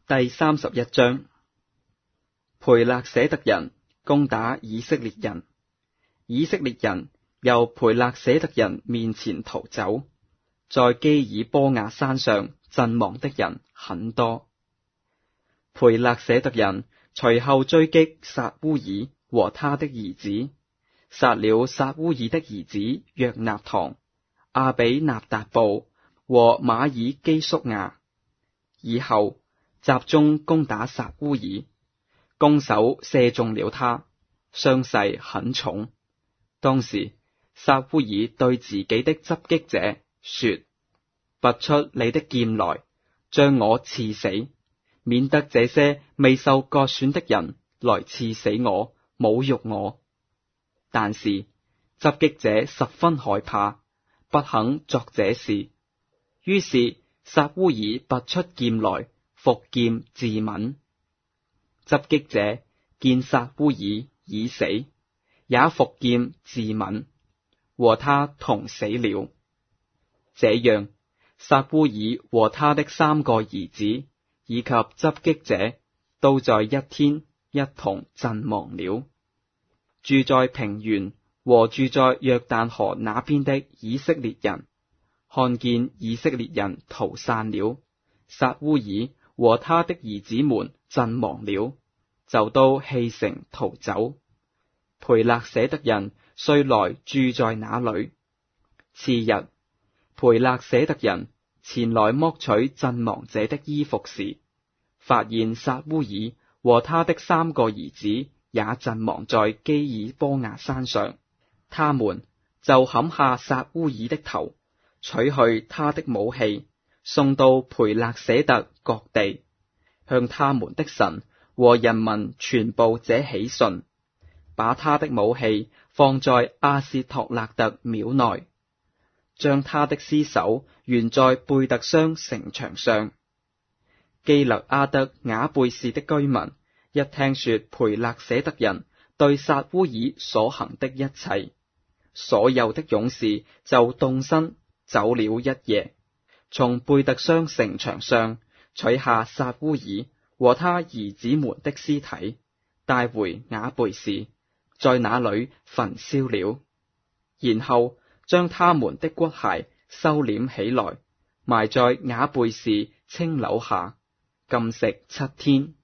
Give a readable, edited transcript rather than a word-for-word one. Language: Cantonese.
第31章，培勒舍特人攻打以色列人，以色列人由培勒舍特人面前逃走，在基爾波亞山上陣亡的人很多。培勒舍特人隨後追擊撒烏耳和他的兒子，殺了撒烏耳的兒子約納堂、亞比納達布和馬爾基宿亞。以後集中攻打撒烏耳，弓手射中了他，傷勢很重。當時撒烏耳對自己的襲擊者說：拔出你的劍來，將我刺死，免得這些未受割損的人來刺死我，侮辱我。但是襲擊者十分害怕，不肯作這事。於是撒烏耳拔出劍來，伏劍自刎。襲擊者見撒烏耳已死，也伏劍自刎，和他同死了。這樣，撒烏耳和他的3個兒子以及襲擊者都在一天一同陣亡了。住在平原和住在約旦河那邊的以色列人，看見以色列人逃散了，撒烏耳和他的兒子們陣亡了，就都棄城逃走。培勒舍特人遂來住在那裏。次日，培勒舍特人前來剝取陣亡者的衣服時，發現撒烏耳和他的3個兒子也陣亡在基爾波亞山上。他們就砍下撒烏耳的頭，取去他的武器，送到培勒舍特各地，向他們的神和人民傳報這喜訊，把他的武器放在阿薛托勒特廟內，將他的屍首懸在貝特商城牆上。基勒阿得雅貝士的居民一聽說培勒舍特人對撒烏耳所行的一切，所有的勇士就動身走了一夜，從貝特商城牆上取下撒烏耳和他兒子們的屍體，帶回雅貝士，在那裏焚燒了，然後將他們的骨骸收斂起來，埋在雅貝士青樓下，禁食7天。